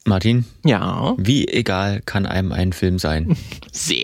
Martin? Ja. Wie egal kann einem ein Film sein? Sehr.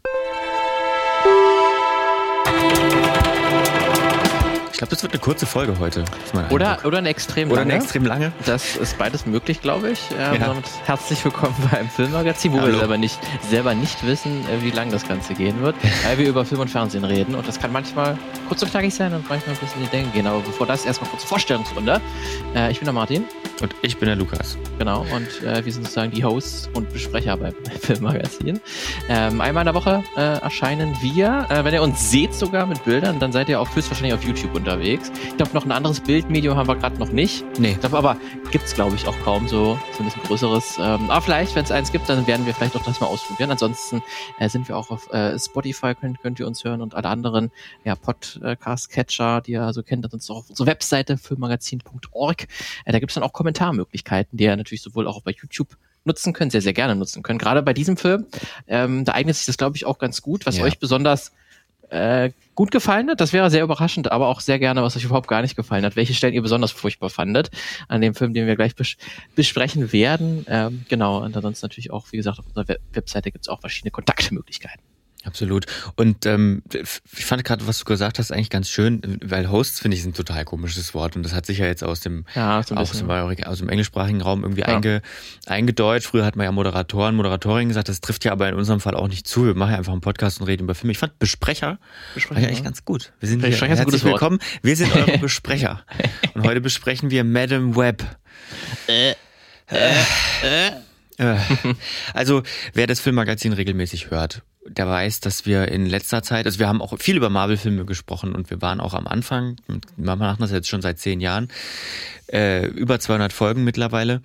Ich glaube, das wird eine kurze Folge heute. Oder eine extrem lange. Oder eine extrem lange. Das ist beides möglich, glaube ich. Ja. Damit herzlich willkommen beim Filmmagazin, wo Hallo. wir selber nicht wissen, wie lang das Ganze gehen wird, weil wir über Film und Fernsehen reden. Und das kann manchmal kurz und knackig sein und manchmal ein bisschen in die Denke gehen. Aber bevor das, erstmal kurze Vorstellungsrunde. Ich bin der Martin. Und ich bin der Lukas. Genau, und wir sind sozusagen die Hosts und Besprecher beim Filmmagazin. Einmal in der Woche erscheinen wir. Wenn ihr uns seht sogar mit Bildern, dann seid ihr auch höchstwahrscheinlich auf YouTube unterwegs. Ich glaube, noch ein anderes Bildmedium haben wir gerade noch nicht. Nee. Ich glaube aber, gibt's glaube ich auch kaum so ein bisschen größeres. Aber vielleicht, wenn es eins gibt, dann werden wir vielleicht auch das mal ausprobieren. Ansonsten sind wir auch auf Spotify, könnt ihr uns hören und alle anderen Podcast-Catcher, die ihr so kennt, uns auch auf unserer Webseite filmmagazin.org. Da gibt's dann auch Kommentarmöglichkeiten, die ihr natürlich sowohl auch bei YouTube nutzen könnt, sehr, sehr gerne nutzen können. Gerade bei diesem Film, da eignet sich das, glaube ich, auch ganz gut, was euch besonders gut gefallen hat. Das wäre sehr überraschend, aber auch sehr gerne, was euch überhaupt gar nicht gefallen hat. Welche Stellen ihr besonders furchtbar fandet an dem Film, den wir gleich besprechen werden. Genau, und ansonsten natürlich auch, wie gesagt, auf unserer Webseite gibt es auch verschiedene Kontaktmöglichkeiten. Absolut. Und ich fand gerade, was du gesagt hast, eigentlich ganz schön, weil Hosts, finde ich, ist ein total komisches Wort und das hat sich ja jetzt aus dem englischsprachigen Raum irgendwie eingedeutscht. Früher hat man ja Moderatorinnen gesagt, das trifft ja aber in unserem Fall auch nicht zu. Wir machen ja einfach einen Podcast und reden über Filme. Ich fand Besprecher eigentlich ganz gut. Wir sind hier herzlich willkommen. Wir sind eure Besprecher. Und heute besprechen wir Madame Web. Also, wer das Filmmagazin regelmäßig hört, der weiß, dass wir in letzter Zeit, also wir haben auch viel über Marvel-Filme gesprochen und wir waren auch am Anfang, wir machen das jetzt schon seit 10 Jahren, über 200 Folgen mittlerweile.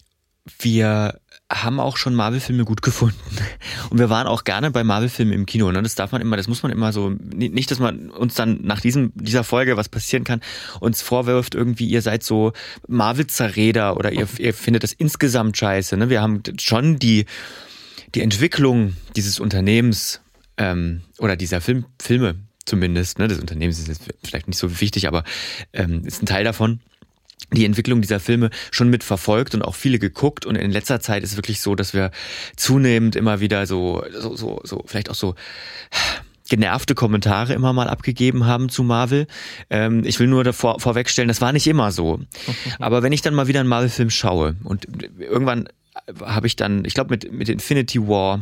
Wir haben auch schon Marvel-Filme gut gefunden und wir waren auch gerne bei Marvel-Filmen im Kino. Ne? Das muss man immer so, nicht, dass man uns dann nach dieser Folge, was passieren kann, uns vorwirft irgendwie, ihr seid so Marvel-Zerreder oder ihr findet das insgesamt scheiße. Ne? Wir haben schon die Entwicklung dieses Unternehmens oder dieser Filme zumindest, ne, des Unternehmens ist jetzt vielleicht nicht so wichtig, aber ist ein Teil davon, die Entwicklung dieser Filme schon mitverfolgt und auch viele geguckt und in letzter Zeit ist es wirklich so, dass wir zunehmend immer wieder so vielleicht auch so genervte Kommentare immer mal abgegeben haben zu Marvel. Ich will nur vorwegstellen, das war nicht immer so. Aber wenn ich dann mal wieder einen Marvel-Film schaue und irgendwann habe ich dann, ich glaube mit Infinity War,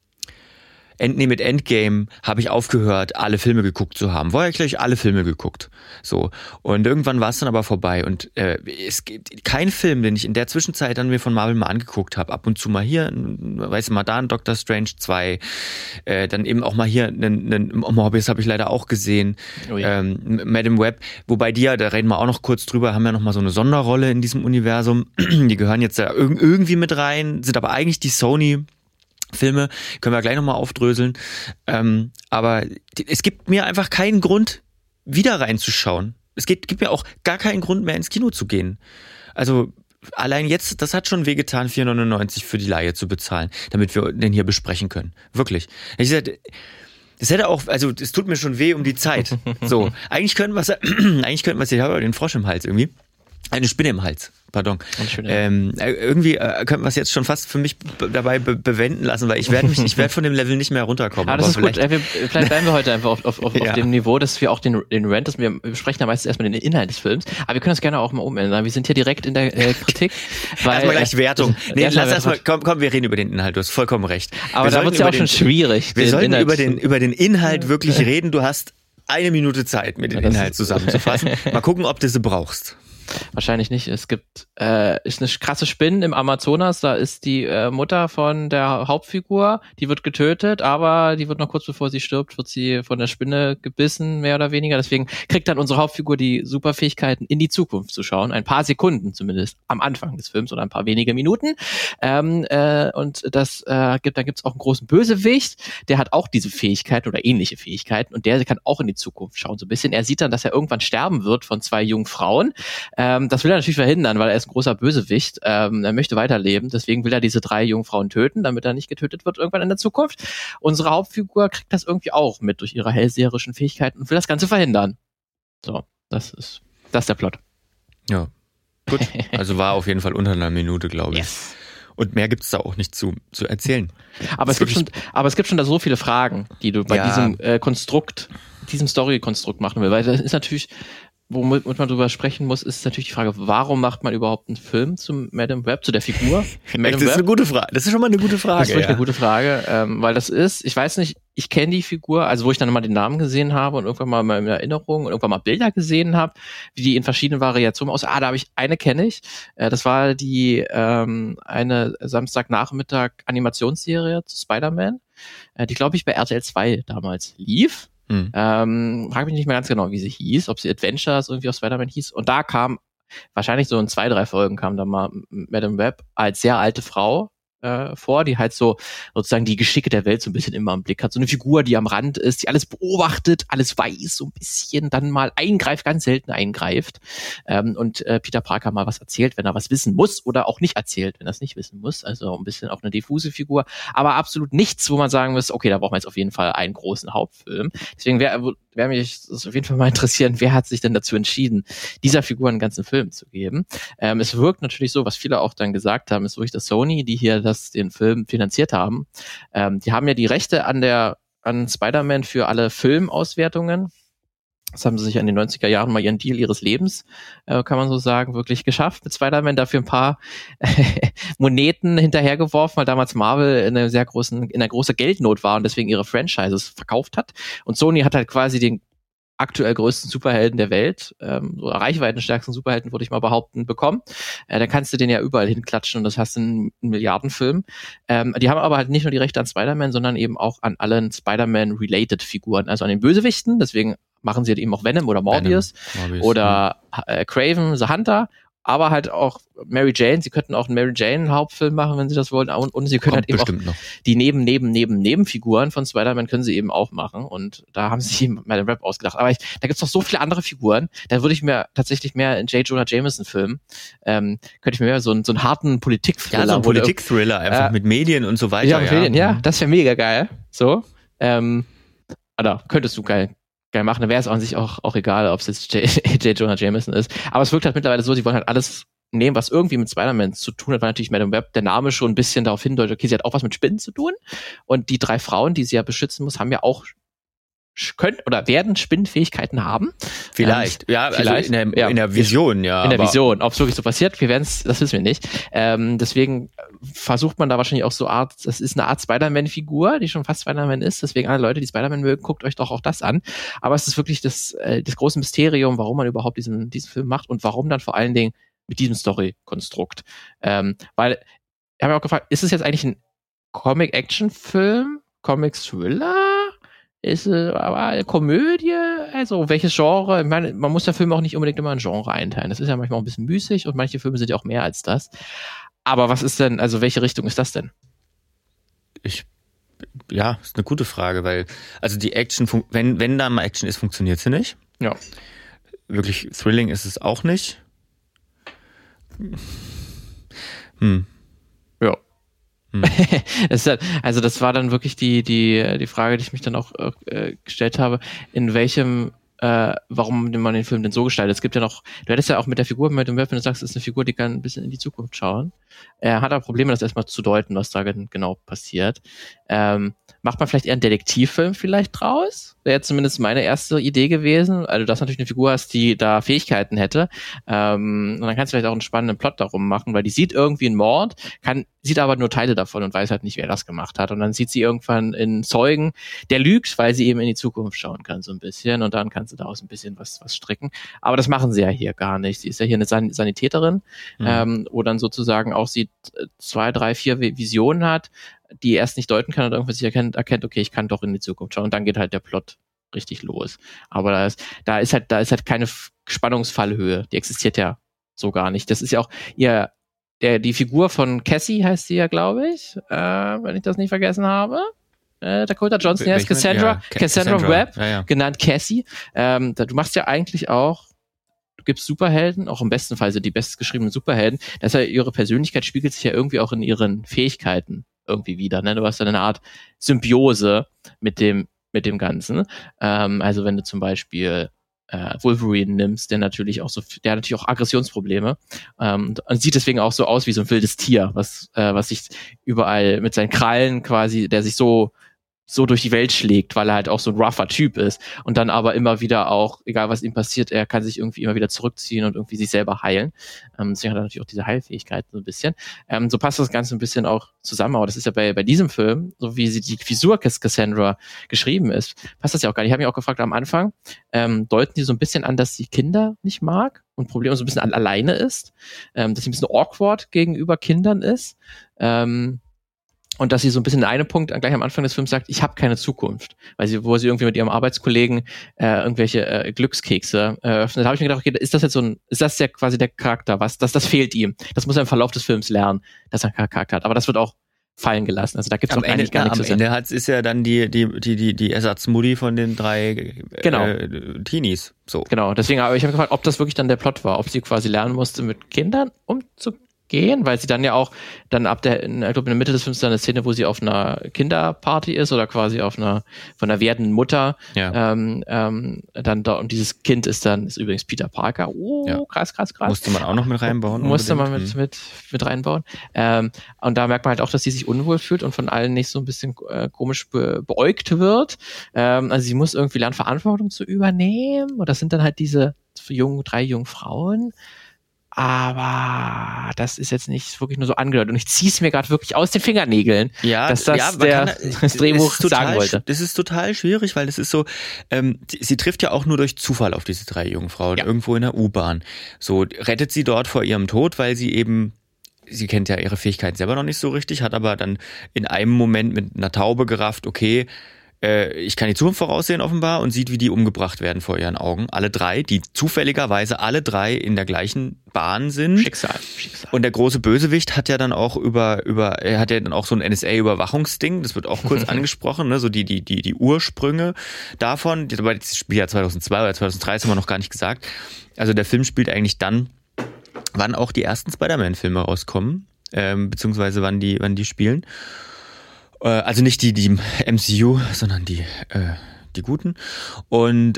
mit Endgame habe ich aufgehört, alle Filme geguckt zu haben. Vorher gleich alle Filme geguckt. So. Und irgendwann war es dann aber vorbei. Und es gibt keinen Film, den ich in der Zwischenzeit dann mir von Marvel mal angeguckt habe. Ab und zu mal hier, weißt du, mal da ein Doctor Strange 2, dann eben auch mal hier einen Morbius habe ich leider auch gesehen. Oh ja. Madame Web, wobei da reden wir auch noch kurz drüber, haben ja noch mal so eine Sonderrolle in diesem Universum. Die gehören jetzt da irgendwie mit rein, sind aber eigentlich die Sony-Filme, können wir gleich nochmal aufdröseln. Aber es gibt mir einfach keinen Grund, wieder reinzuschauen. Es gibt mir auch gar keinen Grund mehr ins Kino zu gehen. Also allein jetzt, das hat schon wehgetan, 4,99 für die Leihe zu bezahlen, damit wir den hier besprechen können. Wirklich. Es hätte auch, also es tut mir schon weh um die Zeit. So, eigentlich könnten wir es, ich habe den Frosch im Hals irgendwie. Eine Spinne im Hals, pardon. Irgendwie könnten wir es jetzt schon fast für mich dabei bewenden lassen, weil ich werde von dem Level nicht mehr runterkommen. Das ist gut. Vielleicht bleiben wir heute einfach auf dem Niveau, dass wir auch den Rant, wir besprechen ja meistens erstmal den Inhalt des Films, aber wir können das gerne auch mal umändern. Wir sind hier direkt in der Kritik. Erstmal gleich Wertung. Lass erstmal, komm, wir reden über den Inhalt, du hast vollkommen recht. Aber da wird es ja auch schon schwierig. Wir sollten über den Inhalt wirklich reden. Du hast 1 Minute Zeit, mir den Inhalt zusammenzufassen. Mal gucken, ob du sie brauchst. Wahrscheinlich nicht. Es gibt ist eine krasse Spinne im Amazonas. Da ist die Mutter von der Hauptfigur, die wird getötet, aber die wird noch kurz bevor sie stirbt, wird sie von der Spinne gebissen, mehr oder weniger. Deswegen kriegt dann unsere Hauptfigur die Superfähigkeiten, in die Zukunft zu schauen. Ein paar Sekunden zumindest am Anfang des Films oder ein paar wenige Minuten. Und das dann gibt's auch einen großen Bösewicht, der hat auch diese Fähigkeiten oder ähnliche Fähigkeiten und der kann auch in die Zukunft schauen. So ein bisschen. Er sieht dann, dass er irgendwann sterben wird von 2 jungen Frauen. Das will er natürlich verhindern, weil er ist ein großer Bösewicht. Er möchte weiterleben. Deswegen will er diese 3 Jungfrauen töten, damit er nicht getötet wird irgendwann in der Zukunft. Unsere Hauptfigur kriegt das irgendwie auch mit durch ihre hellseherischen Fähigkeiten und will das Ganze verhindern. So, das ist der Plot. Ja, gut. Also war auf jeden Fall unter einer Minute, glaube ich. Yes. Und mehr gibt es da auch nicht zu erzählen. Aber es gibt schon da so viele Fragen, die du bei diesem Story-Konstrukt machen willst. Weil das ist natürlich, womit man drüber sprechen muss, ist natürlich die Frage, warum macht man überhaupt einen Film zu Madame Web, zu der Figur? Das ist eine gute Frage. Das ist schon mal eine gute Frage. Das ist wirklich eine gute Frage, weil das ist, ich weiß nicht, ich kenne die Figur, also wo ich dann mal den Namen gesehen habe und irgendwann mal in Erinnerung und irgendwann mal Bilder gesehen habe, wie die in verschiedenen Variationen aussehen. Da habe ich eine kenne ich. Das war die eine Samstagnachmittag Animationsserie zu Spider-Man, die glaube ich bei RTL 2 damals lief. Frage mich nicht mehr ganz genau, wie sie hieß, ob sie Adventures irgendwie auf Spider-Man hieß. Und da kam, wahrscheinlich so in 2-3 Folgen kam da mal Madame Web als sehr alte Frau vor, die halt so sozusagen die Geschicke der Welt so ein bisschen immer im Blick hat. So eine Figur, die am Rand ist, die alles beobachtet, alles weiß, so ein bisschen dann mal eingreift, ganz selten eingreift. Und Peter Parker mal was erzählt, wenn er was wissen muss oder auch nicht erzählt, wenn er es nicht wissen muss. Also ein bisschen auch eine diffuse Figur, aber absolut nichts, wo man sagen muss, okay, da brauchen wir jetzt auf jeden Fall einen großen Hauptfilm. Deswegen wäre mich das auf jeden Fall mal interessieren, wer hat sich denn dazu entschieden, dieser Figur einen ganzen Film zu geben. Es wirkt natürlich so, was viele auch dann gesagt haben, ist wirklich, dass Sony, die hier den Film finanziert haben, die haben ja die Rechte an Spider-Man für alle Filmauswertungen. Das haben sie sich in den 90er Jahren mal ihren Deal ihres Lebens, kann man so sagen, wirklich geschafft mit Spider-Man, dafür ein paar Moneten hinterhergeworfen, weil damals Marvel in einer großen Geldnot war und deswegen ihre Franchises verkauft hat. Und Sony hat halt quasi den aktuell größten Superhelden der Welt, so reichweitenstärksten Superhelden, würde ich mal behaupten, bekommen. Dann kannst du den ja überall hinklatschen und das hast du einen Milliardenfilm. Die haben aber halt nicht nur die Rechte an Spider-Man, sondern eben auch an allen Spider-Man-related Figuren, also an den Bösewichten, deswegen machen sie halt eben auch Venom oder Morbius oder Kraven the Hunter, aber halt auch Mary Jane. Sie könnten auch einen Mary Jane Hauptfilm machen, wenn sie das wollen. Und sie können halt eben auch die Nebenfiguren von Spider-Man können sie eben auch machen. Und da haben sie sich Madame Web ausgedacht. Aber da gibt's noch so viele andere Figuren. Da würde ich mir tatsächlich mehr in J. Jonah Jameson Film, könnte ich mir mehr so einen harten Politik-Thriller. Ja, so ein Politik-Thriller, einfach mit Medien und so weiter. Ja, mit Medien, ja. Das wäre mega geil. So. Oder könntest du geil machen, dann wäre es an sich auch egal, ob es jetzt J. Jonah Jameson ist. Aber es wirkt halt mittlerweile so, sie wollen halt alles nehmen, was irgendwie mit Spider-Man zu tun hat, weil natürlich Madame Web, der Name schon ein bisschen darauf hindeutet, okay, sie hat auch was mit Spinnen zu tun. Und die 3 Frauen, die sie ja beschützen muss, haben ja auch können oder werden Spinnenfähigkeiten haben. Vielleicht. Also in der Vision, ja. In der Vision. Ob es wirklich so passiert, das wissen wir nicht. Deswegen versucht man da wahrscheinlich auch das ist eine Art Spider-Man-Figur, die schon fast Spider-Man ist. Deswegen alle Leute, die Spider-Man mögen, guckt euch doch auch das an. Aber es ist wirklich das große Mysterium, warum man überhaupt diesen Film macht und warum dann vor allen Dingen mit diesem Story-Konstrukt. Weil, ich habe mir auch gefragt, ist es jetzt eigentlich ein Comic-Action-Film? Comic-Thriller? Ist aber eine Komödie, also welches Genre? Ich meine, man muss der Film auch nicht unbedingt immer ein Genre einteilen. Das ist ja manchmal auch ein bisschen müßig und manche Filme sind ja auch mehr als das. Aber was ist denn, also welche Richtung ist das denn? Ist eine gute Frage, weil, also die Action, wenn da mal Action ist, funktioniert sie nicht. Ja. Wirklich thrilling ist es auch nicht. Ja. Also das war dann wirklich die Frage, die ich mich dann auch gestellt habe, in welchem warum man den Film denn so gestaltet. Es gibt ja noch, du hättest ja auch mit der Figur, wenn du sagst, es ist eine Figur, die kann ein bisschen in die Zukunft schauen. Er hat aber Probleme, das erstmal zu deuten, was da genau passiert. Macht man vielleicht eher einen Detektivfilm vielleicht draus? Wäre jetzt zumindest meine erste Idee gewesen. Also, dass du natürlich eine Figur hast, die da Fähigkeiten hätte. Und dann kannst du vielleicht auch einen spannenden Plot darum machen, weil die sieht irgendwie einen Mord, sieht aber nur Teile davon und weiß halt nicht, wer das gemacht hat. Und dann sieht sie irgendwann einen Zeugen, der lügt, weil sie eben in die Zukunft schauen kann, so ein bisschen. Und dann kannst du daraus ein bisschen was stricken. Aber das machen sie ja hier gar nicht. Sie ist ja hier eine Sanitäterin, wo dann sozusagen auch sie 2, 3, 4 Visionen hat, die erst nicht deuten kann und irgendwas sich erkennt, okay, ich kann doch in die Zukunft schauen. Und dann geht halt der Plot richtig los. Aber da ist halt keine Spannungsfallhöhe. Die existiert ja so gar nicht. Das ist ja auch die Figur von Cassie heißt sie ja, glaube ich, wenn ich das nicht vergessen habe. Dakota Johnson heißt Cassandra Webb, genannt Cassie. Du machst ja eigentlich auch, du gibst Superhelden, auch im besten Fall sind die bestgeschriebenen Superhelden, dass ja ihre Persönlichkeit spiegelt sich ja irgendwie auch in ihren Fähigkeiten irgendwie wieder. Ne? Du hast dann eine Art Symbiose mit dem Ganzen. Also wenn du zum Beispiel Wolverine nimmst, der hat natürlich auch Aggressionsprobleme und sieht deswegen auch so aus wie so ein wildes Tier, was sich überall mit seinen Krallen quasi, der sich so durch die Welt schlägt, weil er halt auch so ein rougher Typ ist und dann aber immer wieder auch, egal was ihm passiert, er kann sich irgendwie immer wieder zurückziehen und irgendwie sich selber heilen. Deswegen hat er natürlich auch diese Heilfähigkeit so ein bisschen. So passt das Ganze ein bisschen auch zusammen, aber das ist ja bei diesem Film, so wie die Figur Cassandra geschrieben ist, passt das ja auch gar nicht. Ich habe mich auch gefragt am Anfang, deuten die so ein bisschen an, dass sie Kinder nicht mag und Probleme so ein bisschen alleine ist, dass sie ein bisschen awkward gegenüber Kindern ist, und dass sie so ein bisschen in einem Punkt gleich am Anfang des Films sagt, ich habe keine Zukunft, wo sie irgendwie mit ihrem Arbeitskollegen irgendwelche Glückskekse öffnet. Da habe ich mir gedacht, okay, ist das ja quasi der Charakter, das fehlt ihm. Das muss er im Verlauf des Films lernen, dass er einen Charakter hat. Aber das wird auch fallen gelassen. Also da gibt es auch eigentlich gar nichts zu sagen. Am Ende ist ja dann die Ersatzmutti von den 3 Teenies. So. Genau, deswegen habe ich mich gefragt, ob das wirklich dann der Plot war, ob sie quasi lernen musste, mit Kindern umzugehen, weil sie dann ja auch ich glaube in der Mitte des Films dann eine Szene, wo sie auf einer Kinderparty ist oder quasi von einer werdenden Mutter, dann da, und dieses Kind ist übrigens Peter Parker. Krass. Musste man auch noch mit reinbauen. Musste man mit reinbauen. Und da merkt man halt auch, dass sie sich unwohl fühlt und von allen nicht so ein bisschen komisch beäugt wird. Also sie muss irgendwie lernen, Verantwortung zu übernehmen, und das sind dann halt diese 3 jungen Frauen. Aber das ist jetzt nicht wirklich nur so angehört. Und ich ziehe es mir gerade wirklich aus den Fingernägeln, dass das das Drehbuch sagen wollte. Das ist total schwierig, weil das ist so, sie trifft ja auch nur durch Zufall auf diese 3 jungen Frauen, irgendwo in der U-Bahn. So rettet sie dort vor ihrem Tod, weil sie kennt ja ihre Fähigkeiten selber noch nicht so richtig, hat aber dann in einem Moment mit einer Taube gerafft, okay, ich kann die Zukunft voraussehen offenbar, und sieht, wie die umgebracht werden vor ihren Augen. Alle 3, die zufälligerweise alle 3 in der gleichen Bahn sind. Schicksal. Und der große Bösewicht hat ja dann auch er hat ja dann auch so ein NSA-Überwachungsding, das wird auch kurz angesprochen, ne, so die Ursprünge davon. Das spielt ja 2002 oder 2003, das haben wir noch gar nicht gesagt. Also der Film spielt eigentlich dann, wann auch die ersten Spider-Man-Filme rauskommen, beziehungsweise wann die spielen. Also nicht die MCU, sondern die guten. Und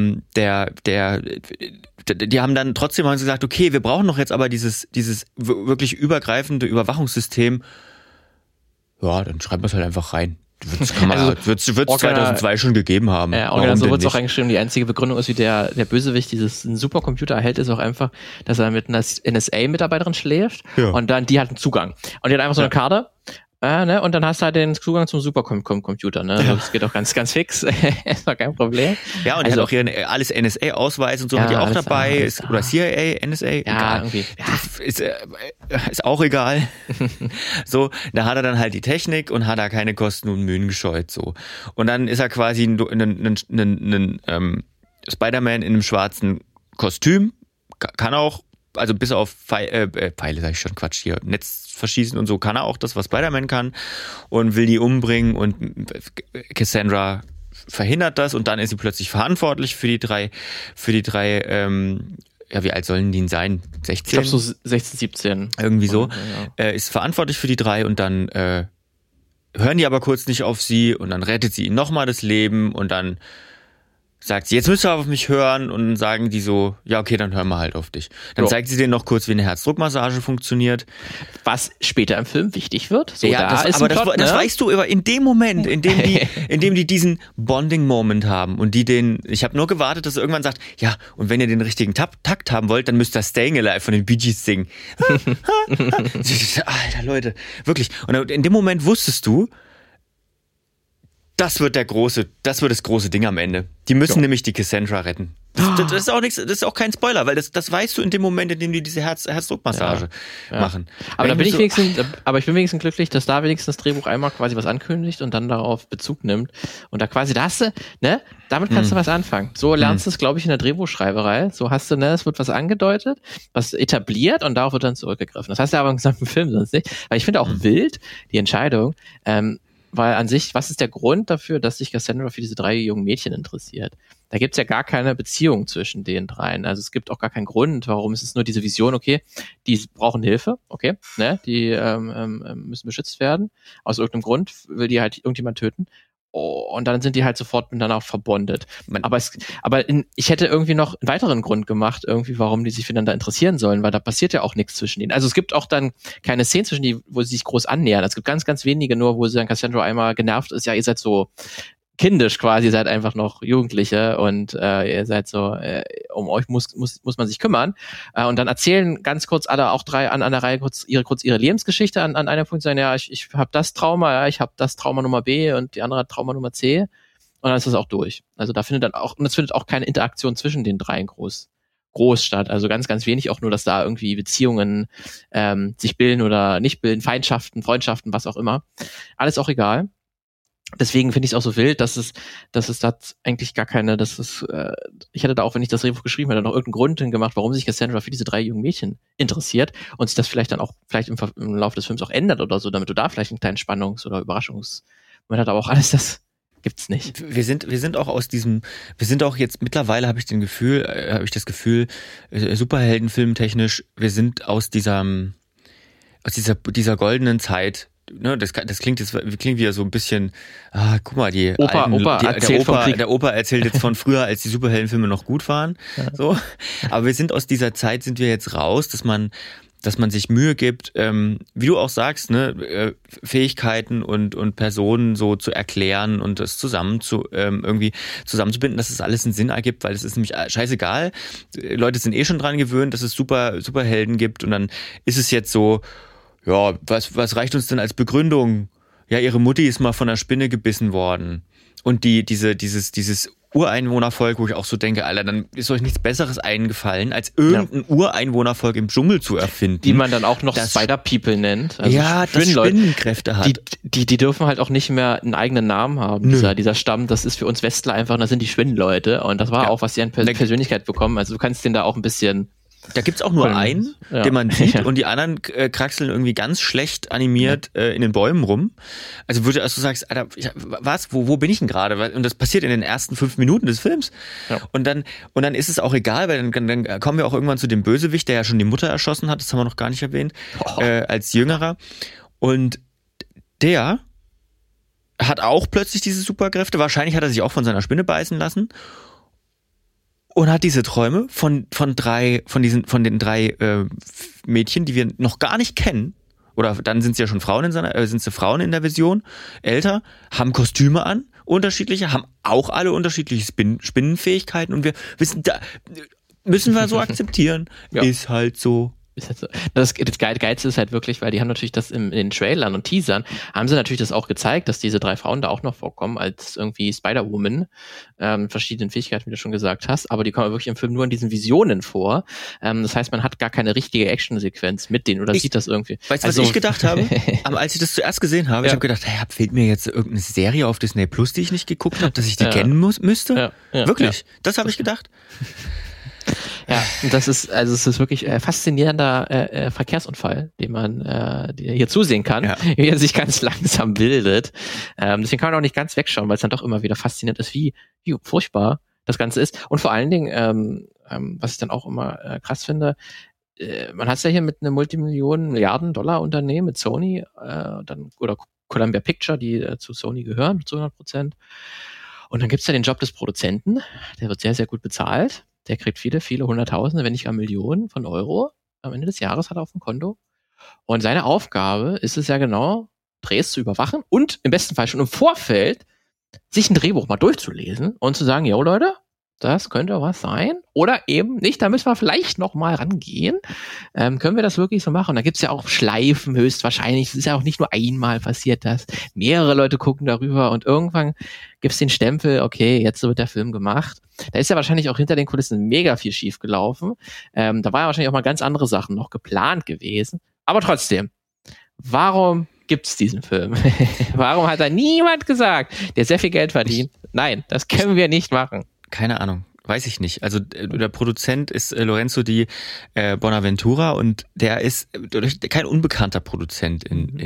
die haben dann trotzdem gesagt, okay, wir brauchen doch jetzt aber dieses wirklich übergreifende Überwachungssystem. Ja, dann schreiben wir es halt einfach rein. Wird es 2002 schon gegeben haben. So wird es auch reingeschrieben. Die einzige Begründung ist, wie der Bösewicht dieses Supercomputer erhält, ist auch einfach, dass er mit einer NSA-Mitarbeiterin schläft, und dann die hat einen Zugang. Und die hat einfach so eine Karte. Und dann hast du halt den Zugang zum Supercomputer, ne? Ja. Das geht auch ganz, ganz fix. Ist doch kein Problem. Ja, und also, auch hier alles NSA-Ausweis und so hat die auch dabei. Oder CIA, NSA. Ja, egal. Irgendwie. Ja. Ist auch egal. So, da hat er dann halt die Technik und hat da keine Kosten und Mühen gescheut, so. Und dann ist er quasi ein Spider-Man in einem schwarzen Kostüm. Kann auch, also bis auf Pfeile, sag ich schon, Quatsch hier, Netz verschießen und so, kann er auch das, was Spider-Man kann, und will die umbringen, und Cassandra verhindert das, und dann ist sie plötzlich verantwortlich für die drei, wie alt sollen die denn sein? 16? Ich glaube so 16, 17. Irgendwie so. Ist verantwortlich für die 3, und dann hören die aber kurz nicht auf sie, und dann rettet sie ihnen nochmal das Leben, und dann sagt sie, jetzt müsst ihr auf mich hören, und dann sagen die so, ja okay, dann hören wir halt auf dich. Dann zeigt sie denen noch kurz, wie eine Herzdruckmassage funktioniert. Was später im Film wichtig wird. So, ja, das weißt du in dem Moment, in dem die diesen Bonding-Moment haben, und ich habe nur gewartet, dass er irgendwann sagt, ja, und wenn ihr den richtigen Takt haben wollt, dann müsst ihr Staying Alive von den Bee Gees singen. Alter, Leute, wirklich. Und in dem Moment wusstest du, das wird das große Ding am Ende. Die müssen nämlich die Cassandra retten. Das ist auch nichts, das ist auch kein Spoiler, weil das weißt du in dem Moment, in dem die diese Herzdruckmassage machen. Aber ich bin wenigstens glücklich, dass da wenigstens das Drehbuch einmal quasi was ankündigt und dann darauf Bezug nimmt. Und da quasi, damit kannst du was anfangen. So lernst du es, glaube ich, in der Drehbuchschreiberei. So hast du, es wird was angedeutet, was etabliert, und darauf wird dann zurückgegriffen. Das heißt ja aber im gesamten Film sonst nicht. Weil ich finde auch wild, die Entscheidung, weil an sich, was ist der Grund dafür, dass sich Cassandra für diese 3 jungen Mädchen interessiert? Da gibt's ja gar keine Beziehung zwischen den 3. Also es gibt auch gar keinen Grund, warum. Es ist nur diese Vision, okay, die brauchen Hilfe, okay, ne, die müssen beschützt werden. Aus irgendeinem Grund will die halt irgendjemand töten. und dann sind die halt sofort miteinander verbondet. Ich hätte irgendwie noch einen weiteren Grund gemacht, irgendwie, warum die sich füreinander interessieren sollen, weil da passiert ja auch nichts zwischen denen. Also es gibt auch dann keine Szenen zwischen die, wo sie sich groß annähern. Es gibt ganz, ganz wenige nur, wo sie dann Cassandra einmal genervt ist, ja, ihr seid so kindisch quasi, ihr seid einfach noch Jugendliche und ihr seid so, um euch muss man sich kümmern. Und dann erzählen ganz kurz alle, auch drei an der Reihe, kurz ihre Lebensgeschichte an einem Punkt, sagen, ja, ich habe das Trauma, ja, ich habe das Trauma Nummer B und die andere hat Trauma Nummer C. Und dann ist das auch durch. Also da findet es findet auch keine Interaktion zwischen den dreien groß statt. Also ganz, ganz wenig, auch nur, dass da irgendwie Beziehungen sich bilden oder nicht bilden, Feindschaften, Freundschaften, was auch immer. Alles auch egal. Deswegen finde ich es auch so wild, dass es da eigentlich gar keine, ich hätte da auch, wenn ich das Drehbuch geschrieben hätte, noch irgendeinen Grund hingemacht, warum sich Cassandra für diese 3 jungen Mädchen interessiert und sich das vielleicht dann auch, im Laufe des Films auch ändert oder so, damit du da vielleicht einen kleinen Spannungs- oder Überraschungsmoment hast, aber auch alles das gibt's nicht. Wir sind auch jetzt mittlerweile, habe ich das Gefühl, Superheldenfilmtechnisch, wir sind aus dieser goldenen Zeit. Ne, das klingt wieder so ein bisschen, guck mal, der Opa erzählt jetzt von früher, als die Superheldenfilme noch gut waren. Ja. So. Aber wir sind aus dieser Zeit, sind wir jetzt raus, dass man sich Mühe gibt, wie du auch sagst, ne, Fähigkeiten und Personen so zu erklären und das irgendwie zusammenzubinden, dass es alles einen Sinn ergibt, weil es ist nämlich scheißegal. Leute sind schon dran gewöhnt, dass es Superhelden gibt und dann ist es jetzt so, ja, was reicht uns denn als Begründung? Ja, ihre Mutti ist mal von einer Spinne gebissen worden. Und dieses Ureinwohnervolk, wo ich auch so denke, Alter, dann ist euch nichts Besseres eingefallen, als irgendein Ureinwohnervolk im Dschungel zu erfinden. Die man dann auch noch Spider-People nennt. Also das Spinnenkräfte hat. Die dürfen halt auch nicht mehr einen eigenen Namen haben. Dieser Stamm, das ist für uns Westler einfach, das sind die Spinnenleute. Und das war auch, was sie an Persönlichkeit bekommen. Also du kannst den da auch ein bisschen... Da gibt's auch nur einen, den man sieht und die anderen kraxeln irgendwie ganz schlecht animiert in den Bäumen rum. Also würde du sagst, Alter, wo bin ich denn gerade? Und das passiert in den ersten 5 Minuten des Films. Ja. Und dann ist es auch egal, weil dann kommen wir auch irgendwann zu dem Bösewicht, der ja schon die Mutter erschossen hat, das haben wir noch gar nicht erwähnt, als Jüngerer. Und der hat auch plötzlich diese Superkräfte. Wahrscheinlich hat er sich auch von seiner Spinne beißen lassen. Und hat diese Träume von den 3 Mädchen, die wir noch gar nicht kennen, oder dann sind sie ja schon Frauen in der Vision, älter, haben Kostüme an, unterschiedliche, haben auch alle unterschiedliche Spinnenfähigkeiten und wir wissen, da müssen wir so akzeptieren, ist halt so. Das Geilste ist halt wirklich, weil die haben natürlich das in den Trailern und Teasern, haben sie natürlich das auch gezeigt, dass diese 3 Frauen da auch noch vorkommen, als irgendwie Spider-Woman, verschiedenen Fähigkeiten, wie du schon gesagt hast, aber die kommen wirklich im Film nur in diesen Visionen vor. Das heißt, man hat gar keine richtige Actionsequenz mit denen oder sieht das irgendwie. Weißt du, was ich gedacht habe? Als ich das zuerst gesehen habe, ich habe gedacht, fehlt mir jetzt irgendeine Serie auf Disney Plus, die ich nicht geguckt habe, dass ich die kennen müsste? Wirklich? Das habe ich gedacht. Ja, und es ist wirklich faszinierender Verkehrsunfall, den man hier zusehen kann, wie er sich ganz langsam bildet. Deswegen kann man auch nicht ganz wegschauen, weil es dann doch immer wieder faszinierend ist, wie furchtbar das Ganze ist. Und vor allen Dingen, was ich dann auch immer krass finde, man hat es ja hier mit einem Multimillionen-Milliarden-Dollar-Unternehmen, mit Sony, oder Columbia Picture, die zu Sony gehören, zu 100%. Und dann gibt's ja den Job des Produzenten, der wird sehr, sehr gut bezahlt. Der kriegt viele, viele Hunderttausende, wenn nicht gar Millionen von Euro am Ende des Jahres hat er auf dem Konto. Und seine Aufgabe ist es ja genau, Drehs zu überwachen und im besten Fall schon im Vorfeld sich ein Drehbuch mal durchzulesen und zu sagen, jo Leute, das könnte was sein. Oder eben nicht, da müssen wir vielleicht noch mal rangehen. Können wir das wirklich so machen? Und da gibt's ja auch Schleifen höchstwahrscheinlich. Es ist ja auch nicht nur einmal passiert das. Mehrere Leute gucken darüber und irgendwann gibt's den Stempel, okay, jetzt wird der Film gemacht. Da ist ja wahrscheinlich auch hinter den Kulissen mega viel schief gelaufen. Da war ja wahrscheinlich auch mal ganz andere Sachen noch geplant gewesen. Aber trotzdem, warum gibt's diesen Film? Warum hat da niemand gesagt, der sehr viel Geld verdient? Nein, das können wir nicht machen. Keine Ahnung, weiß ich nicht. Also der Produzent ist Lorenzo di Bonaventura und der ist kein unbekannter Produzent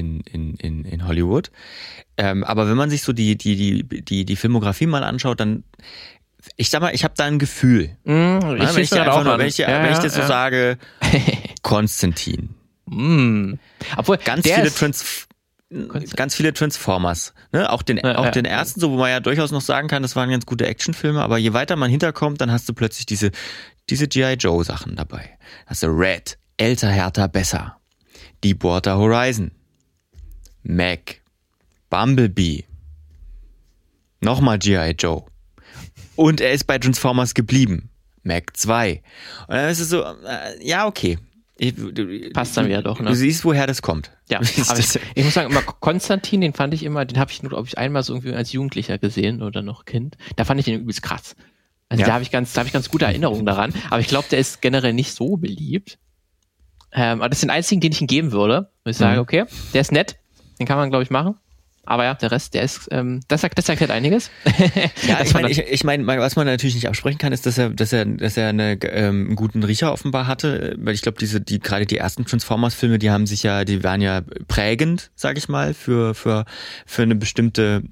in Hollywood. Aber wenn man sich so die Filmografie mal anschaut, dann ich sag mal, ich habe da ein Gefühl. Wenn ich das so sage, Konstantin. Obwohl ganz viele ganz viele Transformers. Ne? Auch den ersten, so wo man ja durchaus noch sagen kann, das waren ganz gute Actionfilme, aber je weiter man hinterkommt, dann hast du plötzlich diese G.I. Joe Sachen dabei. Hast du Red, älter, härter, besser. Deepwater Horizon. Mac. Bumblebee. Nochmal G.I. Joe. Und er ist bei Transformers geblieben. Mac 2. Und dann ist es so, ja, okay. Passt dann wieder doch, ne? Du siehst, woher das kommt. Ja, aber ich muss sagen, immer Konstantin, den habe ich nur, glaube ich, einmal so irgendwie als Jugendlicher gesehen oder noch Kind. Da fand ich den übelst krass. Also da habe ich ganz gute Erinnerungen daran. Aber ich glaube, der ist generell nicht so beliebt. Aber das ist den einzigen, den ich ihm geben würde. Wo ich sage, okay, der ist nett. Den kann man, glaube ich, machen. Aber ja, der Rest, der ist, das sagt halt einiges. Ja, ich meine, was man natürlich nicht absprechen kann, ist, dass er einen guten Riecher offenbar hatte, weil ich glaube, gerade die ersten Transformers-Filme, die waren ja prägend, sag ich mal, für eine bestimmte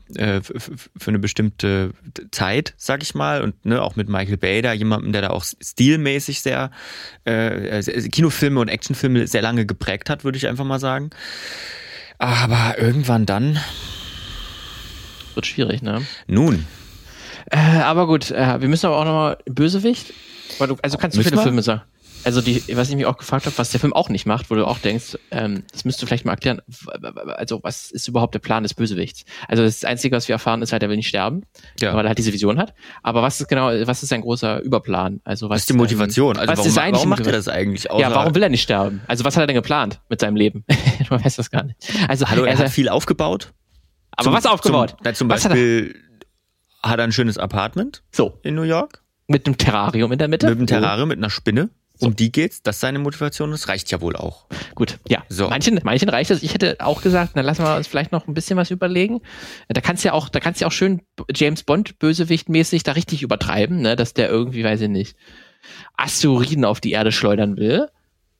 Zeit, sag ich mal, und ne, auch mit Michael Bay da jemandem, der da auch stilmäßig sehr Kinofilme und Actionfilme sehr lange geprägt hat, würde ich einfach mal sagen. Aber irgendwann dann wird schwierig, ne? Nun. Aber gut, wir müssen aber auch nochmal Bösewicht. Also kannst du viele Filme sagen. Also was ich mich auch gefragt habe, was der Film auch nicht macht, wo du auch denkst, das müsst du vielleicht mal erklären, also was ist überhaupt der Plan des Bösewichts? Also das Einzige, was wir erfahren, ist halt, er will nicht sterben, weil er halt diese Vision hat. Aber was ist sein großer Überplan? Also was ist die Motivation? Also warum macht er das eigentlich? Ja, warum will er nicht sterben? Also was hat er denn geplant mit seinem Leben? Man weiß das gar nicht. Also hallo, er hat viel aufgebaut. Aber was aufgebaut? Zum Beispiel hat er ein schönes Apartment in New York. Mit einem Terrarium in der Mitte? Mit einem Terrarium, mit einer Spinne. Um die geht's, das seine Motivation ist, reicht ja wohl auch. Gut, ja. So. Manchen reicht das. Ich hätte auch gesagt, dann lassen wir uns vielleicht noch ein bisschen was überlegen. Da kannst du ja auch schön James Bond Bösewicht-mäßig da richtig übertreiben, ne, dass der irgendwie, weiß ich nicht, Asteroiden auf die Erde schleudern will.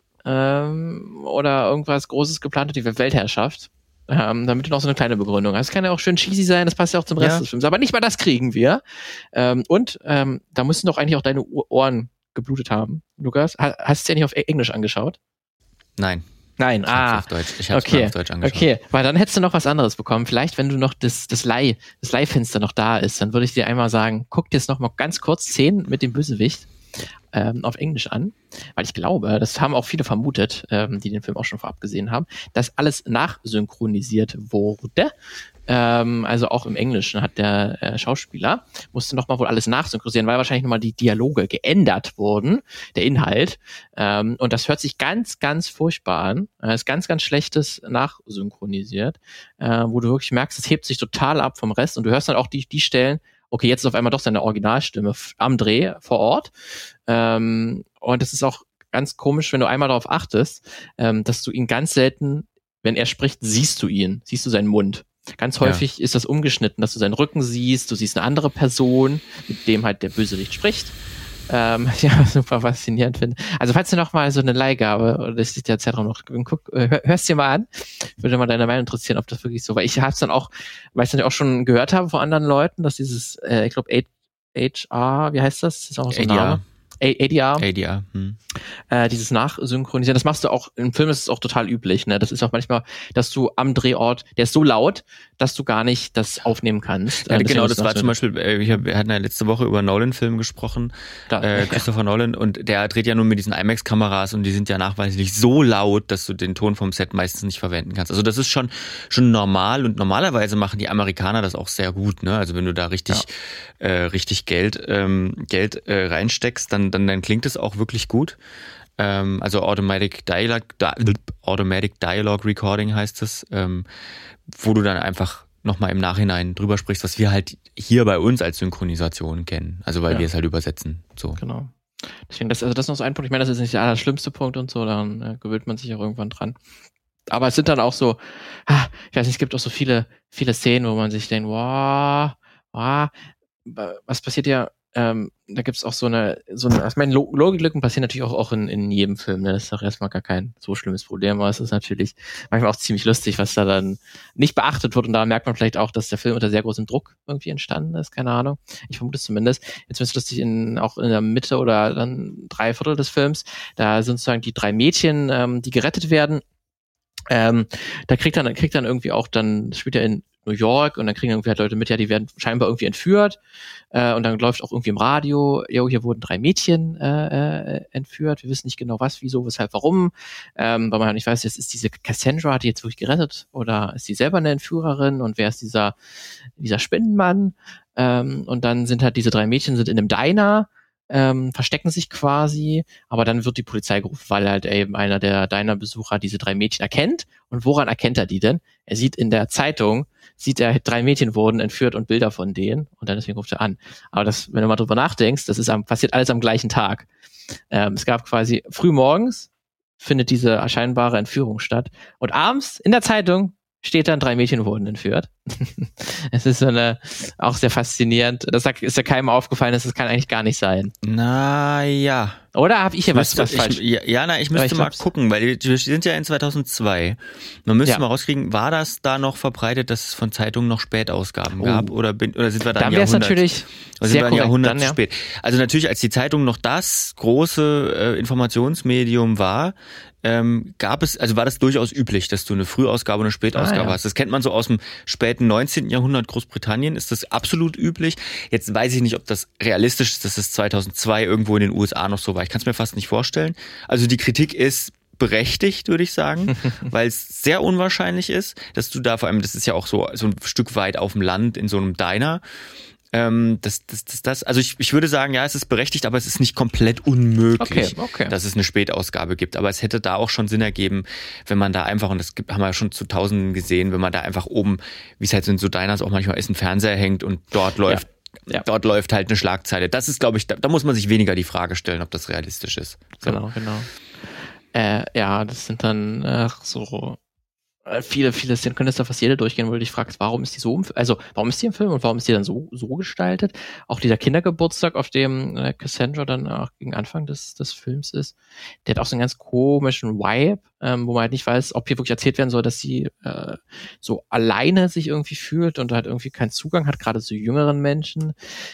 Oder irgendwas Großes geplant hat, die Weltherrschaft. Damit du noch so eine kleine Begründung hast. Das kann ja auch schön cheesy sein, das passt ja auch zum Rest des Films. Aber nicht mal das kriegen wir. Da müssen doch eigentlich auch deine Ohren geblutet haben. Lukas, hast du ja nicht auf Englisch angeschaut? Nein. Ich hab's auf Deutsch angeschaut. Okay, weil dann hättest du noch was anderes bekommen. Vielleicht, wenn du noch das Leihfenster noch da ist, dann würde ich dir einmal sagen, guck dir jetzt noch mal ganz kurz Szenen mit dem Bösewicht auf Englisch an, weil ich glaube, das haben auch viele vermutet, die den Film auch schon vorab gesehen haben, dass alles nachsynchronisiert wurde. Also auch im Englischen hat der Schauspieler, musste nochmal wohl alles nachsynchronisieren, weil wahrscheinlich nochmal die Dialoge geändert wurden, der Inhalt. Und das hört sich ganz, ganz furchtbar an. Ist ganz, ganz schlechtes nachsynchronisiert, wo du wirklich merkst, es hebt sich total ab vom Rest und du hörst dann auch die Stellen, okay, jetzt ist auf einmal doch seine Originalstimme am Dreh vor Ort. Und es ist auch ganz komisch, wenn du einmal darauf achtest, dass du ihn ganz selten, wenn er spricht, siehst du seinen Mund. Ganz häufig ist das umgeschnitten, dass du seinen Rücken siehst, du siehst eine andere Person, mit dem halt der Bösewicht spricht. Super faszinierend finde. Also falls du noch mal so eine Leihgabe oder das ist der Zeitraum noch hörst dir mal an. Würde mal deine Meinung interessieren, ob das wirklich so war. Ich habe es dann auch, weil ich es dann auch schon gehört habe von anderen Leuten, dass dieses, ich glaube HR, wie heißt das? Das ist auch so ein Name. ADR. Dieses Nachsynchronisieren, das machst du auch, im Film ist es auch total üblich, ne? Das ist auch manchmal, dass du am Drehort, der ist so laut, dass du gar nicht das aufnehmen kannst. Ja, genau, das war zum Beispiel, wir hatten ja letzte Woche über Nolan-Film gesprochen, Christopher Nolan, und der dreht ja nur mit diesen IMAX-Kameras und die sind ja nachweislich so laut, dass du den Ton vom Set meistens nicht verwenden kannst. Also das ist schon normal, und normalerweise machen die Amerikaner das auch sehr gut, ne? Also wenn du da richtig Geld reinsteckst, dann klingt es auch wirklich gut. Also Automatic Dialogue Recording heißt es, wo du dann einfach nochmal im Nachhinein drüber sprichst, was wir halt hier bei uns als Synchronisation kennen. Also weil wir es halt übersetzen. So. Genau. Deswegen, das ist noch so ein Punkt. Ich meine, das ist nicht der allerschlimmste Punkt und so, dann gewöhnt man sich auch irgendwann dran. Aber es sind dann auch so, ich weiß nicht, es gibt auch so viele Szenen, wo man sich denkt, wow, was passiert ja? Da gibt's auch so eine, ich meine, Logiklücken passieren natürlich auch in jedem Film, ne? Das ist doch erstmal gar kein so schlimmes Problem, aber es ist natürlich manchmal auch ziemlich lustig, was da dann nicht beachtet wird, und da merkt man vielleicht auch, dass der Film unter sehr großem Druck irgendwie entstanden ist, keine Ahnung. Ich vermute es zumindest. Jetzt ist es lustig, auch in der Mitte oder dann 3/4 des Films, da sind sozusagen die 3 Mädchen, die gerettet werden. Da kriegt dann irgendwie auch dann, das spielt ja in New York und dann kriegen irgendwie halt Leute mit, ja, die werden scheinbar irgendwie entführt und dann läuft auch irgendwie im Radio, hier wurden 3 Mädchen entführt, wir wissen nicht genau was, wieso, weshalb, warum, weil man ja nicht weiß, jetzt ist diese Cassandra, hat die jetzt wirklich gerettet oder ist sie selber eine Entführerin und wer ist dieser Spinnenmann, und dann sind halt diese 3 Mädchen sind in einem Diner, verstecken sich quasi, aber dann wird die Polizei gerufen, weil halt eben einer der Diner-Besucher diese 3 Mädchen erkennt. Und woran erkennt er die denn? Er sieht in der Zeitung, 3 Mädchen wurden entführt und Bilder von denen und dann deswegen ruft er an. Aber das, wenn du mal drüber nachdenkst, passiert alles am gleichen Tag. Es gab quasi frühmorgens findet diese scheinbare Entführung statt und abends in der Zeitung steht dann 3 Mädchen wurden entführt. Es ist auch sehr faszinierend. Das ist ja keinem aufgefallen, das kann eigentlich gar nicht sein. Naja. Oder habe ich hier was falsch? Ich müsste mal gucken, weil wir sind ja in 2002. Man müsste mal rauskriegen, war das da noch verbreitet, dass es von Zeitungen noch Spätausgaben gab? Oder sind wir da dann natürlich ein Jahrhundert zu spät? Also natürlich, als die Zeitung noch das große Informationsmedium war, war das durchaus üblich, dass du eine Frühausgabe und eine Spätausgabe hast. Das kennt man so aus dem späten 19. Jahrhundert. Großbritannien ist das absolut üblich. Jetzt weiß ich nicht, ob das realistisch ist, dass es 2002 irgendwo in den USA noch so war. Ich kann es mir fast nicht vorstellen. Also die Kritik ist berechtigt, würde ich sagen, weil es sehr unwahrscheinlich ist, dass du da vor allem, das ist ja auch so ein Stück weit auf dem Land in so einem Diner, also ich würde sagen, ja, es ist berechtigt, aber es ist nicht komplett unmöglich, dass es eine Spätausgabe gibt. Aber es hätte da auch schon Sinn ergeben, wenn man da einfach, und das haben wir ja schon zu Tausenden gesehen, wenn man da einfach oben, wie es halt in so Diners auch manchmal ist, ein Fernseher hängt und dort läuft halt eine Schlagzeile. Das ist, glaube ich, da muss man sich weniger die Frage stellen, ob das realistisch ist. So. Genau. Das sind dann so viele Szenen, könntest da fast jede durchgehen, wo du dich fragst, warum ist die im Film und warum ist die dann so gestaltet? Auch dieser Kindergeburtstag, auf dem Cassandra dann auch gegen Anfang des Films ist, der hat auch so einen ganz komischen Vibe, wo man halt nicht weiß, ob hier wirklich erzählt werden soll, dass sie so alleine sich irgendwie fühlt und halt irgendwie keinen Zugang hat, gerade zu jüngeren Menschen.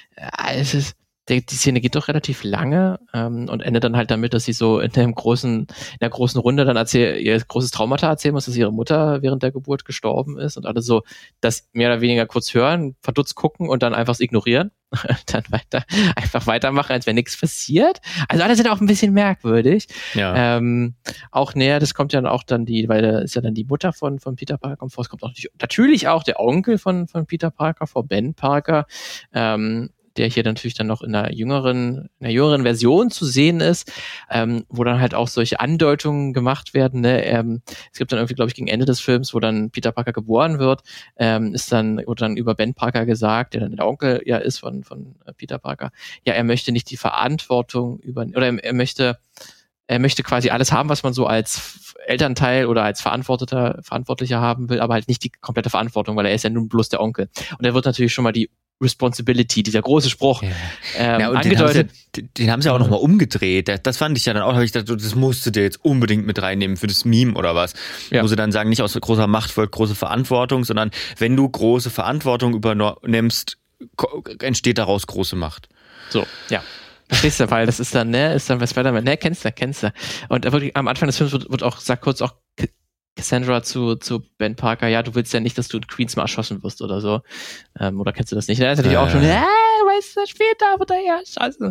Die Szene geht doch relativ lange und endet dann halt damit, dass sie so in der großen Runde dann ihr großes Traumata erzählen muss, dass ihre Mutter während der Geburt gestorben ist und alle so das mehr oder weniger kurz hören, verdutzt gucken und dann einfach ignorieren. Dann einfach weitermachen, als wenn nichts passiert. Also alle sind auch ein bisschen merkwürdig. Ja. Auch näher, das kommt ja auch dann weil da ist ja dann die Mutter von Peter Parker kommt vor. Es kommt auch natürlich auch der Onkel von Peter Parker vor, Ben Parker, der hier natürlich dann noch in einer jüngeren Version zu sehen ist, wo dann halt auch solche Andeutungen gemacht werden. Ne? Es gibt dann irgendwie, glaube ich, gegen Ende des Films, wo dann Peter Parker geboren wird, wurde dann über Ben Parker gesagt, der dann der Onkel ja ist von Peter Parker, ja, er möchte nicht die Verantwortung er möchte quasi alles haben, was man so als Elternteil oder als Verantwortlicher haben will, aber halt nicht die komplette Verantwortung, weil er ist ja nun bloß der Onkel. Und da wird natürlich schon mal die Responsibility, dieser große Spruch, angedeutet. Den haben sie auch nochmal umgedreht. Das fand ich ja dann auch, habe ich gedacht, das musst du dir jetzt unbedingt mit reinnehmen für das Meme oder was. Ja. Wo sie dann sagen, nicht aus großer Macht folgt große Verantwortung, sondern wenn du große Verantwortung übernimmst, entsteht daraus große Macht. So, ja. Verstehst du, weil das ist dann bei Spider-Man, kennst du. Und wirklich am Anfang des Films sagt kurz auch Cassandra zu Ben Parker, ja, du willst ja nicht, dass du in Queens mal erschossen wirst oder so. Oder kennst du das nicht? Da ist natürlich auch schon, weißt du, später wird er ja erschossen.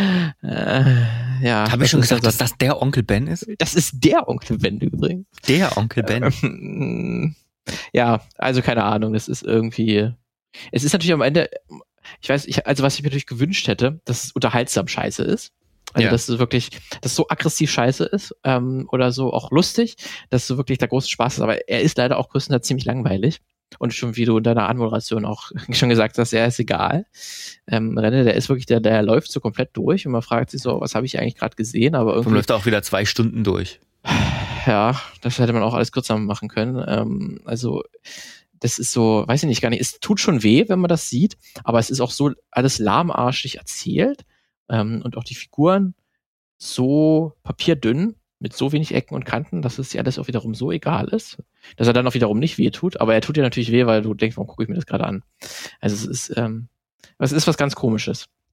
Habe ich schon gesagt, dass das der Onkel Ben ist? Das ist der Onkel Ben übrigens. Der Onkel Ben. Ja, also keine Ahnung, das ist irgendwie, es ist natürlich am Ende, was ich mir natürlich gewünscht hätte, dass es unterhaltsam scheiße ist. Also, dass es wirklich, dass es so aggressiv scheiße ist, oder so auch lustig, dass so wirklich der große Spaß ist. Aber er ist leider auch größtenteils ziemlich langweilig. Und schon wie du in deiner Anmoderation auch schon gesagt hast, er ist egal. Renne, der ist wirklich, der läuft so komplett durch und man fragt sich so, was habe ich eigentlich gerade gesehen? Aber irgendwie läuft er auch wieder 2 Stunden durch. Ja, das hätte man auch alles kürzer machen können. Also, das ist so, weiß ich nicht, gar nicht. Es tut schon weh, wenn man das sieht, aber es ist auch so alles lahmarschig erzählt. Und auch die Figuren so papierdünn, mit so wenig Ecken und Kanten, dass es ja alles auch wiederum so egal ist, dass er dann auch wiederum nicht weh tut, aber er tut dir natürlich weh, weil du denkst, warum gucke ich mir das gerade an? Also es ist was ganz Komisches.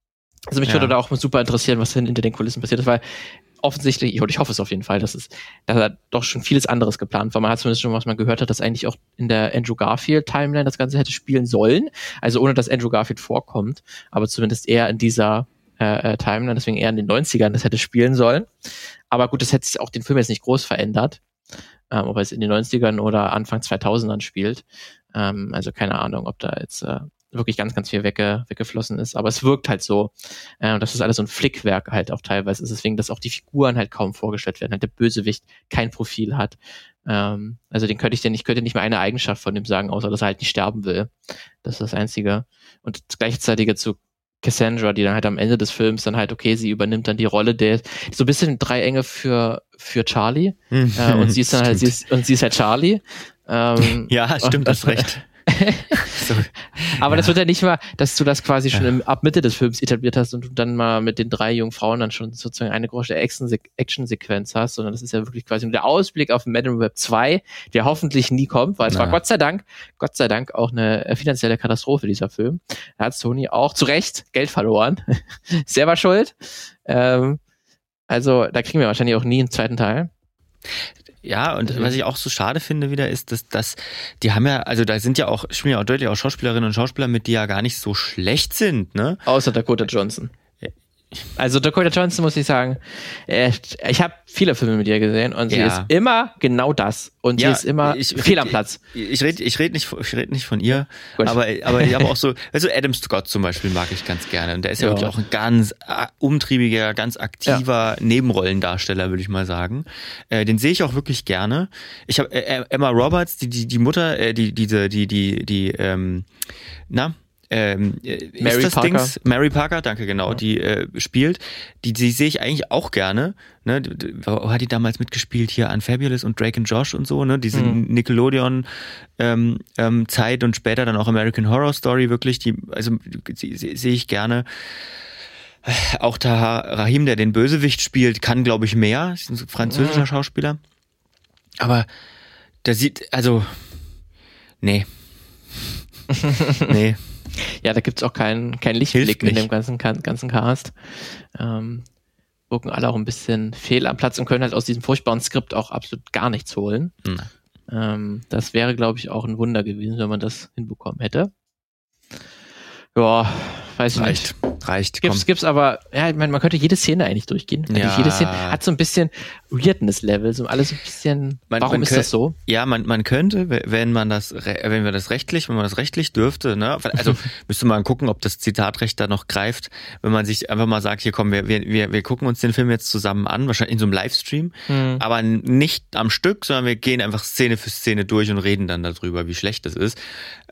Also mich würde da auch super interessieren, was hinter den Kulissen passiert ist, weil offensichtlich, und ich hoffe es auf jeden Fall, dass da doch schon vieles anderes geplant war. Man hat zumindest schon, was man gehört hat, dass eigentlich auch in der Andrew Garfield-Timeline das Ganze hätte spielen sollen. Also ohne, dass Andrew Garfield vorkommt, aber zumindest eher in dieser Timeline, deswegen eher in den 90ern das hätte spielen sollen. Aber gut, das hätte auch den Film jetzt nicht groß verändert, ob er jetzt in den 90ern oder Anfang 2000ern spielt. Also keine Ahnung, ob da jetzt wirklich ganz, ganz viel weggeflossen ist. Aber es wirkt halt so. Das ist alles so ein Flickwerk halt auch teilweise ist. Deswegen, dass auch die Figuren halt kaum vorgestellt werden. Halt der Bösewicht kein Profil hat. Also ich könnte nicht mal eine Eigenschaft von dem sagen, außer dass er halt nicht sterben will. Das ist das Einzige. Und das Gleichzeitige zu Cassandra, die dann halt am Ende des Films dann halt, okay, sie übernimmt dann die Rolle so ein bisschen Dreienge für Charlie. Und sie ist dann halt, sie ist halt Charlie. Ja, stimmt, hast recht. So. Aber das wird ja nicht mal, dass du das quasi schon ab Mitte des Films etabliert hast und du dann mal mit den 3 jungen Frauen dann schon sozusagen eine große Action-Sequenz hast, sondern das ist ja wirklich quasi nur der Ausblick auf Madame Web 2, der hoffentlich nie kommt, weil es war Gott sei Dank auch eine finanzielle Katastrophe, dieser Film. Da hat Sony auch zu Recht Geld verloren. Selber schuld. Also da kriegen wir wahrscheinlich auch nie einen zweiten Teil. Ja, und was ich auch so schade finde wieder ist, dass die haben ja, also da sind ja auch, spielen ja auch deutlich auch Schauspielerinnen und Schauspieler mit, die ja gar nicht so schlecht sind, ne? Außer Dakota Johnson. Also Dakota Johnson, muss ich sagen, ich habe viele Filme mit ihr gesehen und sie ist immer genau das. Und sie ist immer fehl am Platz. Ich red nicht von ihr, aber ich habe auch so, also Adam Scott zum Beispiel mag ich ganz gerne. Und der ist ja wirklich auch ein ganz umtriebiger, ganz aktiver Nebenrollendarsteller, würde ich mal sagen. Den sehe ich auch wirklich gerne. Ich habe Emma Roberts, die Mutter, Mary Parker, danke, genau, die spielt, die sehe ich eigentlich auch gerne, ne, hat die damals mitgespielt hier an Fabulous und Drake and Josh und so, ne, diese Nickelodeon Zeit und später dann auch American Horror Story, wirklich, die sehe ich gerne. Auch Tahar Rahim, der den Bösewicht spielt, kann, glaube ich, mehr, ist ein französischer Schauspieler, aber der sieht, also nee. Ja, da gibt's auch keinen Lichtblick in dem ganzen Cast. Wirken alle auch ein bisschen fehl am Platz und können halt aus diesem furchtbaren Skript auch absolut gar nichts holen. Das wäre, glaube ich, auch ein Wunder gewesen, wenn man das hinbekommen hätte. Ja, weiß ich nicht. Reicht. Gibt's aber, ja, ich meine, man könnte jede Szene eigentlich durchgehen. Ja. Jede Szene hat so ein bisschen Weirdness-Level, so alles so ein bisschen, warum ist das so? Ja, man könnte, wenn man das rechtlich dürfte, ne, also müsste man gucken, ob das Zitatrecht da noch greift, wenn man sich einfach mal sagt, hier komm, wir gucken uns den Film jetzt zusammen an, wahrscheinlich in so einem Livestream, aber nicht am Stück, sondern wir gehen einfach Szene für Szene durch und reden dann darüber, wie schlecht das ist.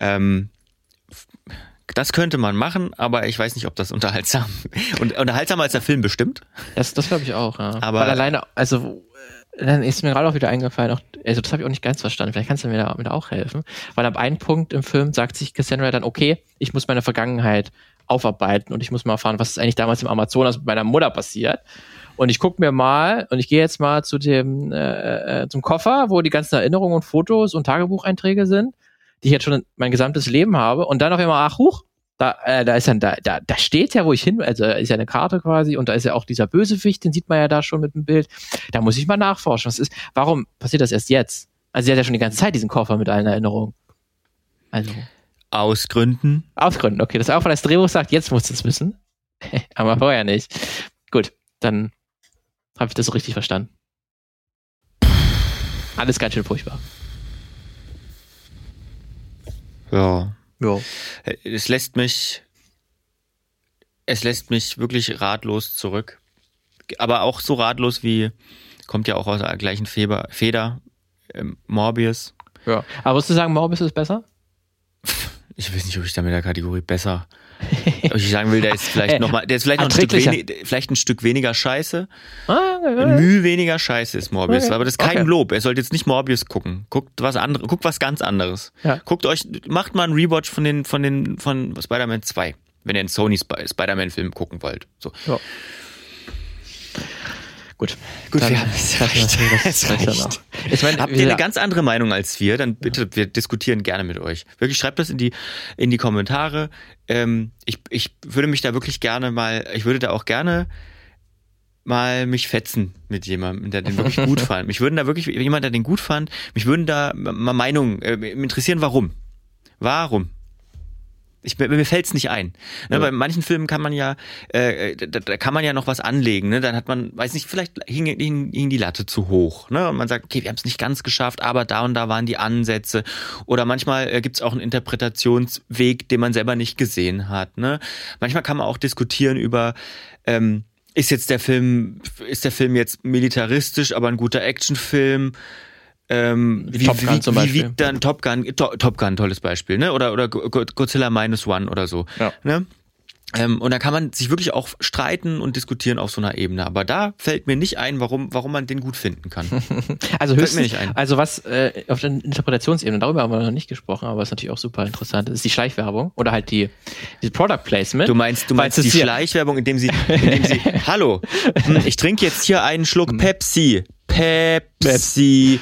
Das könnte man machen, aber ich weiß nicht, ob das unterhaltsamer als der Film bestimmt. Das glaube ich auch, ja. Aber weil alleine, also dann ist mir gerade auch wieder eingefallen, also das habe ich auch nicht ganz verstanden, vielleicht kannst du mir da auch helfen, weil ab einem Punkt im Film sagt sich Cassandra dann, okay, ich muss meine Vergangenheit aufarbeiten und ich muss mal erfahren, was ist eigentlich damals im Amazonas mit meiner Mutter passiert. Und ich gucke mir mal, und ich gehe jetzt mal zu dem zum Koffer, wo die ganzen Erinnerungen und Fotos und Tagebucheinträge sind, die ich jetzt schon mein gesamtes Leben habe, und dann auf einmal, ach, huch, da ist dann, da steht ja, wo ich hin, also ist ja eine Karte quasi, und da ist ja auch dieser Bösewicht, den sieht man ja da schon mit dem Bild. Da muss ich mal nachforschen. Warum passiert das erst jetzt? Also sie hat ja schon die ganze Zeit diesen Koffer mit allen Erinnerungen. Also. Aus Gründen, okay. Das ist auch, weil das Drehbuch sagt, jetzt musst du es wissen. Aber vorher nicht. Gut, dann habe ich das so richtig verstanden. Alles ganz schön furchtbar. Ja. Es lässt mich wirklich ratlos zurück. Aber auch so ratlos wie, kommt ja auch aus der gleichen Feder, Morbius. Ja. Aber würdest du sagen, Morbius ist besser? Ich weiß nicht, ob ich da mit der Kategorie besser. Ob ich sagen will, der ist vielleicht noch ein Stück weniger scheiße. Mühe weniger scheiße ist Morbius. Okay. Aber das ist kein Lob. Er sollte jetzt nicht Morbius gucken. Guckt was ganz anderes. Ja. Macht mal einen Rewatch von Spider-Man 2, wenn ihr einen Sony Spider-Man-Film gucken wollt. So. Ja. Gut, wir haben es reicht. Ich meine, habt ihr eine ganz andere Meinung als wir, dann bitte, wir diskutieren gerne mit euch. Wirklich, schreibt das in die Kommentare. Ich würde mich da wirklich gerne ich würde da auch gerne mal mich fetzen mit jemandem, der den wirklich gut fand. Mich würden da wirklich, jemand, der den gut fand, mich würden da mal Meinungen interessieren, warum. Mir fällt's nicht ein. Ne, bei manchen Filmen kann man ja, da kann man ja noch was anlegen. Ne? Dann hat man, weiß nicht, vielleicht hing die Latte zu hoch. Ne? Und man sagt, okay, wir haben es nicht ganz geschafft, aber da und da waren die Ansätze. Oder manchmal gibt's auch einen Interpretationsweg, den man selber nicht gesehen hat. Ne? Manchmal kann man auch diskutieren über, ist der Film jetzt militaristisch, aber ein guter Actionfilm? Wie wiegt dann Top Gun, tolles Beispiel, ne? Oder Godzilla -1 oder so. Ja. Ne? Und da kann man sich wirklich auch streiten und diskutieren auf so einer Ebene. Aber da fällt mir nicht ein, warum man den gut finden kann. Also höchstens, mir nicht ein. Also was auf der Interpretationsebene, darüber haben wir noch nicht gesprochen, aber was natürlich auch super interessant ist die Schleichwerbung oder halt die Product Placement. Du meinst die Schleichwerbung, indem sie hallo, ich trinke jetzt hier einen Schluck Pepsi. Pepsi.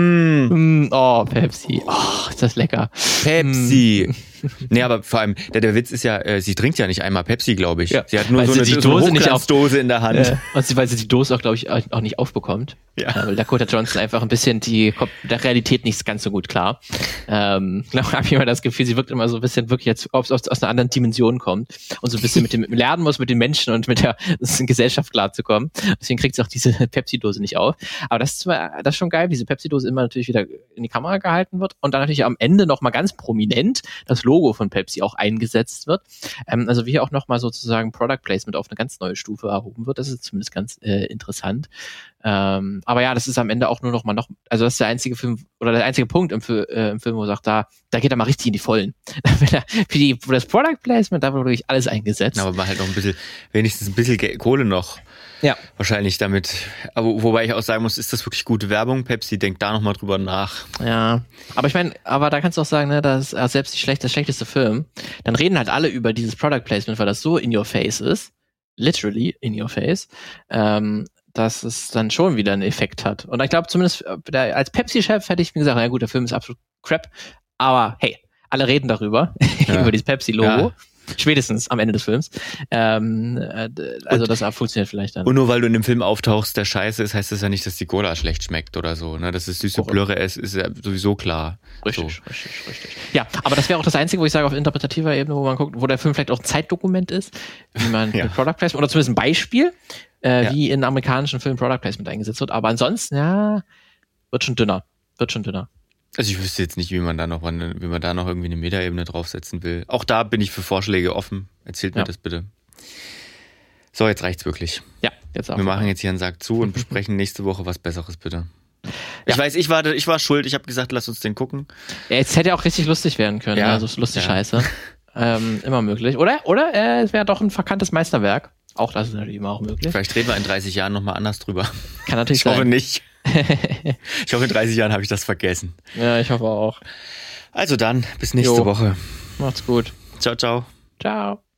Oh, Pepsi. Oh, ist das lecker. Pepsi. Nee, aber vor allem, der Witz ist ja, sie trinkt ja nicht einmal Pepsi, glaube ich. Ja, sie hat nur so eine Hochglanzdose in der Hand. Weil sie die Dose auch, glaube ich, auch nicht aufbekommt. Ja. Weil Dakota Johnson einfach ein bisschen kommt der Realität nicht ganz so gut klar. Habe ich immer das Gefühl, sie wirkt immer so ein bisschen wirklich, als ob es aus einer anderen Dimension kommt und so ein bisschen mit dem lernen muss, mit den Menschen und mit der Gesellschaft klarzukommen. Deswegen kriegt sie auch diese Pepsi-Dose nicht auf. Aber das ist schon geil, diese Pepsi-Dose immer natürlich wieder in die Kamera gehalten wird und dann natürlich am Ende nochmal ganz prominent das Logo von Pepsi auch eingesetzt wird. Also wie hier auch nochmal sozusagen Product Placement auf eine ganz neue Stufe erhoben wird. Das ist zumindest ganz interessant. Aber ja, das ist am Ende auch nur also das ist der einzige Film oder der einzige Punkt im Film, wo er sagt, da geht er mal richtig in die Vollen. Für das Product Placement, da wird wirklich alles eingesetzt. Aber mal halt noch wenigstens ein bisschen Kohle noch. Ja. Wahrscheinlich damit. Aber wobei ich auch sagen muss, ist das wirklich gute Werbung? Pepsi denkt da nochmal drüber nach. Ja. Aber ich meine, da kannst du auch sagen, ne, dass selbst der schlechteste Film, dann reden halt alle über dieses Product Placement, weil das so in your face ist. Literally in your face. Dass es dann schon wieder einen Effekt hat. Und ich glaube zumindest als Pepsi-Chef hätte ich mir gesagt, na gut, der Film ist absolut crap. Aber hey, alle reden darüber, über dieses Pepsi-Logo. Ja. Spätestens am Ende des Films. Also das funktioniert vielleicht dann. Und nur weil du in dem Film auftauchst, der scheiße ist, heißt das ja nicht, dass die Cola schlecht schmeckt oder so. Ne? Dass es süße Blöre ist ja sowieso klar. Richtig. Ja, aber das wäre auch das Einzige, wo ich sage, auf interpretativer Ebene, wo man guckt, wo der Film vielleicht auch ein Zeitdokument ist, wie man mit Product Placement, oder zumindest ein Beispiel, wie in amerikanischen Filmen Product Placement eingesetzt wird. Aber ansonsten, wird schon dünner. Also ich wüsste jetzt nicht, wie man da noch irgendwie eine Metaebene draufsetzen will. Auch da bin ich für Vorschläge offen. Erzählt mir das bitte. So, jetzt reicht's wirklich. Ja, jetzt auch. Wir machen jetzt hier einen Sack zu und besprechen nächste Woche was Besseres, bitte. Ja. Ich weiß, ich war schuld. Ich habe gesagt, lass uns den gucken. Ja, jetzt hätte ja auch richtig lustig werden können. Ja. Also lustig Scheiße. Immer möglich. Oder es wäre doch ein verkanntes Meisterwerk. Auch das ist natürlich immer auch möglich. Vielleicht reden wir in 30 Jahren nochmal anders drüber. Kann natürlich sein. Ich hoffe nicht. Ich hoffe, in 30 Jahren habe ich das vergessen. Ja, ich hoffe auch. Also dann, bis nächste Woche. Macht's gut. Ciao, ciao. Ciao.